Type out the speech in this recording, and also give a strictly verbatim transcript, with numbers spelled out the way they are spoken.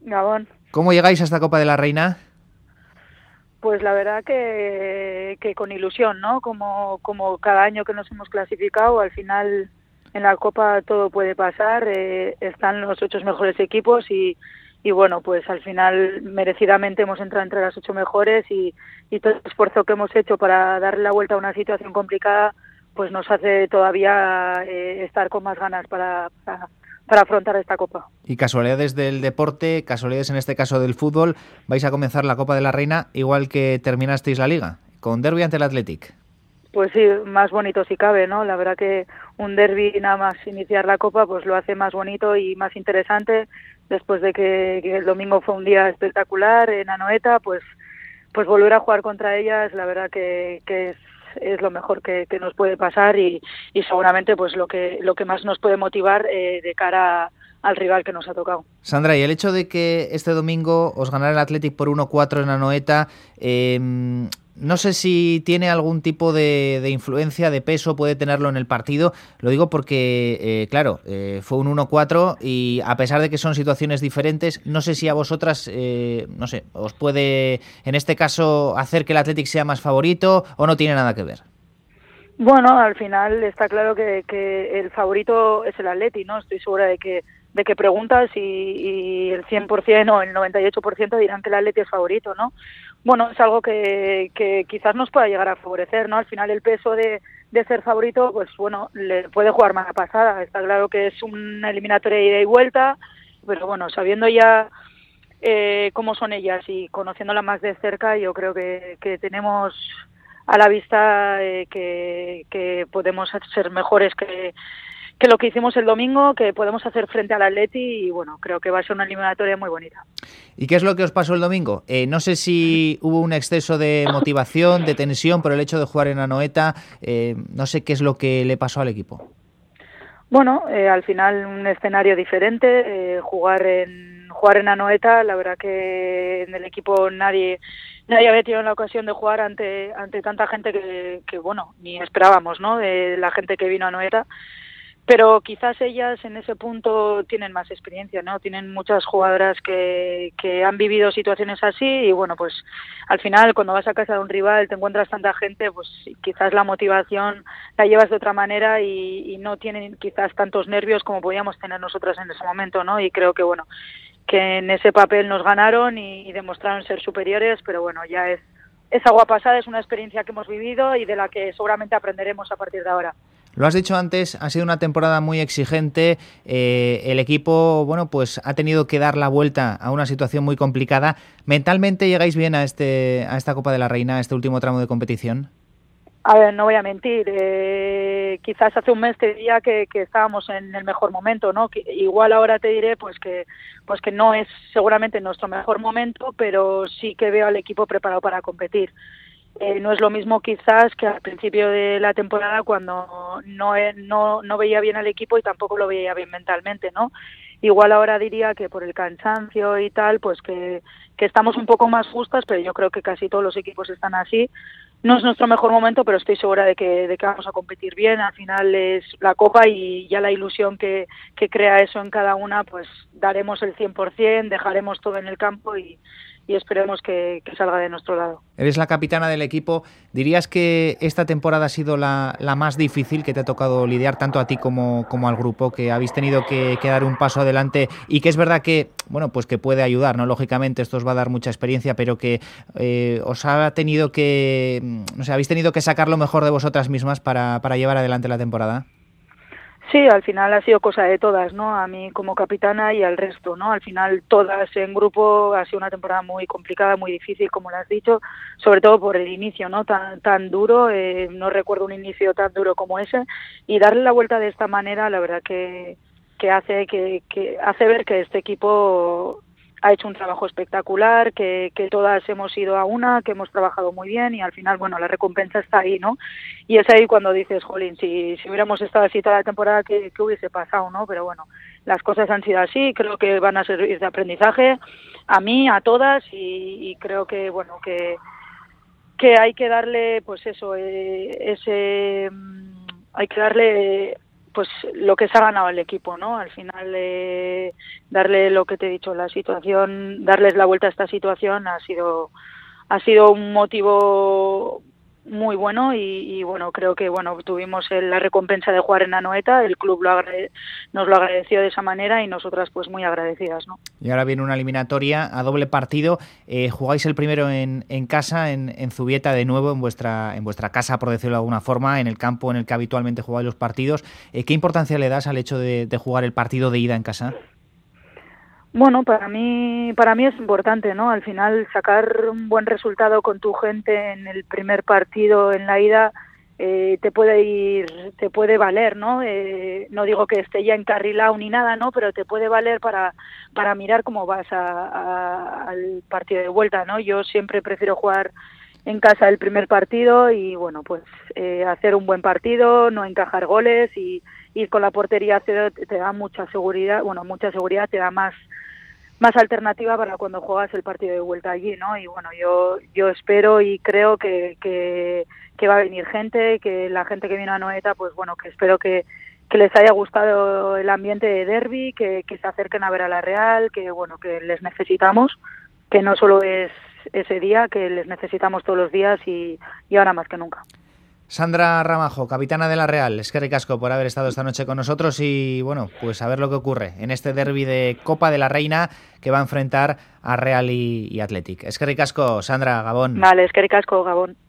Gabón. ¿Cómo llegáis a esta Copa de la Reina? Pues la verdad que, que con ilusión, ¿no? Como, como cada año que nos hemos clasificado, al final en la Copa todo puede pasar, eh, están los ocho mejores equipos y, y bueno, pues al final merecidamente hemos entrado entre las ocho mejores y, y todo el esfuerzo que hemos hecho para darle la vuelta a una situación complicada, pues nos hace todavía eh, estar con más ganas para, para, para afrontar esta Copa. Y casualidades del deporte, casualidades en este caso del fútbol, vais a comenzar la Copa de la Reina igual que terminasteis la Liga, con derbi ante el Athletic. Pues sí, más bonito si cabe, ¿no? La verdad que un derbi nada más iniciar la Copa pues lo hace más bonito y más interesante. Después de que, que el domingo fue un día espectacular en Anoeta, pues pues volver a jugar contra ellas, la verdad que, que es, es lo mejor que, que nos puede pasar y, y seguramente pues lo que lo que más nos puede motivar eh, de cara a, al rival que nos ha tocado. Sandra, y el hecho de que este domingo os ganara el Athletic por uno cuatro en Anoeta, eh, no sé si tiene algún tipo de, de influencia, de peso, puede tenerlo en el partido. Lo digo porque, eh, claro, eh, fue un uno cuatro y a pesar de que son situaciones diferentes, no sé si a vosotras, eh, no sé, os puede, en este caso, hacer que el Athletic sea más favorito o no tiene nada que ver. Bueno, al final está claro que, que el favorito es el Atleti, ¿no? Estoy segura de que de que preguntas y, y el cien por ciento o el noventa y ocho por ciento dirán que el Atleti es favorito, ¿no? Bueno, es algo que, que quizás nos pueda llegar a favorecer, ¿no? Al final el peso de, de ser favorito, pues bueno, le puede jugar mala pasada. Está claro que es una eliminatoria de ida y vuelta, pero bueno, sabiendo ya eh, cómo son ellas y conociéndolas más de cerca, yo creo que, que tenemos a la vista eh, que, que podemos ser mejores que, que lo que hicimos el domingo, que podemos hacer frente al Atleti y bueno, creo que va a ser una eliminatoria muy bonita. ¿Y qué es lo que os pasó el domingo? Eh, no sé si hubo un exceso de motivación, de tensión por el hecho de jugar en Anoeta, eh, no sé qué es lo que le pasó al equipo. Bueno, eh, al final un escenario diferente, eh, jugar en jugar en Anoeta, la verdad que en el equipo nadie nadie había tenido la ocasión de jugar ante ante tanta gente que, que bueno, ni esperábamos, ¿no? De la gente que vino a Anoeta. Pero quizás ellas en ese punto tienen más experiencia, ¿no? Tienen muchas jugadoras que, que han vivido situaciones así y bueno, pues al final cuando vas a casa de un rival te encuentras tanta gente, pues quizás la motivación la llevas de otra manera y, y no tienen quizás tantos nervios como podíamos tener nosotras en ese momento, ¿no? Y creo que bueno, que en ese papel nos ganaron y, y demostraron ser superiores, pero bueno, ya es, es agua pasada, es una experiencia que hemos vivido y de la que seguramente aprenderemos a partir de ahora. Lo has dicho antes, ha sido una temporada muy exigente. Eh, el equipo, bueno, pues ha tenido que dar la vuelta a una situación muy complicada. ¿Mentalmente llegáis bien a este, a esta Copa de la Reina, a este último tramo de competición? A ver, no voy a mentir, eh, quizás hace un mes te diría que, que estábamos en el mejor momento, ¿no? Que igual ahora te diré pues que pues que no es seguramente nuestro mejor momento, pero sí que veo al equipo preparado para competir. Eh, no es lo mismo quizás que al principio de la temporada cuando no, no, no veía bien al equipo y tampoco lo veía bien mentalmente, ¿no? Igual ahora diría que por el cansancio y tal, pues que, que estamos un poco más justas, pero yo creo que casi todos los equipos están así. No es nuestro mejor momento, pero estoy segura de que, de que vamos a competir bien. Al final es la Copa y ya la ilusión que, que crea eso en cada una, pues daremos el cien por ciento, dejaremos todo en el campo y, y esperemos que, que salga de nuestro lado. Eres la capitana del equipo. ¿Dirías que esta temporada ha sido la, la más difícil que te ha tocado lidiar tanto a ti como, como al grupo, que habéis tenido que, que dar un paso adelante y que es verdad que, bueno, pues que puede ayudar, ¿no? Lógicamente esto os va a dar mucha experiencia, pero que eh, os ha tenido que, no sé, habéis tenido que sacar lo mejor de vosotras mismas para, para llevar adelante la temporada? Sí, al final ha sido cosa de todas, ¿no? A mí como capitana y al resto, ¿no? Al final todas en grupo ha sido una temporada muy complicada, muy difícil, como lo has dicho, sobre todo por el inicio, ¿no? Tan tan duro, eh, no recuerdo un inicio tan duro como ese y darle la vuelta de esta manera, la verdad que que hace que, que hace ver que este equipo ha hecho un trabajo espectacular, que, que todas hemos ido a una, que hemos trabajado muy bien y al final, bueno, la recompensa está ahí, ¿no? Y es ahí cuando dices, jolín, si, si hubiéramos estado así toda la temporada, ¿qué, qué hubiese pasado, no? Pero bueno, las cosas han sido así, creo que van a servir de aprendizaje a mí, a todas y, y creo que, bueno, que, que hay que darle, pues eso, eh, ese, hay que darle pues lo que se ha ganado el equipo, ¿no? Al final eh, darle lo que te he dicho, la situación, darles la vuelta a esta situación ha sido ha sido un motivo muy bueno y, y bueno, creo que bueno tuvimos el, la recompensa de jugar en Anoeta, el club lo agrade, nos lo agradeció de esa manera y nosotras pues muy agradecidas, ¿no? Y ahora viene una eliminatoria a doble partido, eh, jugáis el primero en, en casa, en, en Zubieta de nuevo, en vuestra en vuestra casa, por decirlo de alguna forma, en el campo en el que habitualmente jugáis los partidos. Eh, ¿Qué importancia le das al hecho de, de jugar el partido de ida en casa? Bueno, para mí, para mí es importante, ¿no? Al final sacar un buen resultado con tu gente en el primer partido en la ida eh, te puede ir, te puede valer, ¿no? Eh, no digo que esté ya encarrilado ni nada, ¿no? Pero te puede valer para para mirar cómo vas a, a, al partido de vuelta, ¿no? Yo siempre prefiero jugar en casa el primer partido y bueno, pues eh, hacer un buen partido, no encajar goles y ir con la portería cero te da mucha seguridad, bueno, mucha seguridad, te da más más alternativa para cuando juegas el partido de vuelta allí, ¿no? Y bueno, yo yo espero y creo que, que, que va a venir gente, que la gente que vino a Anoeta, pues bueno, que espero que, que les haya gustado el ambiente de derbi, que, que se acerquen a ver a la Real, que bueno, que les necesitamos, que no solo es ese día, que les necesitamos todos los días y, y ahora más que nunca. Sandra Ramajo, capitana de la Real, eskerrik asko por haber estado esta noche con nosotros y bueno, pues a ver lo que ocurre en este derbi de Copa de la Reina que va a enfrentar a Real y, y Athletic. Eskerrik asko, Sandra, Gabón. Vale, eskerrik asko, Gabón.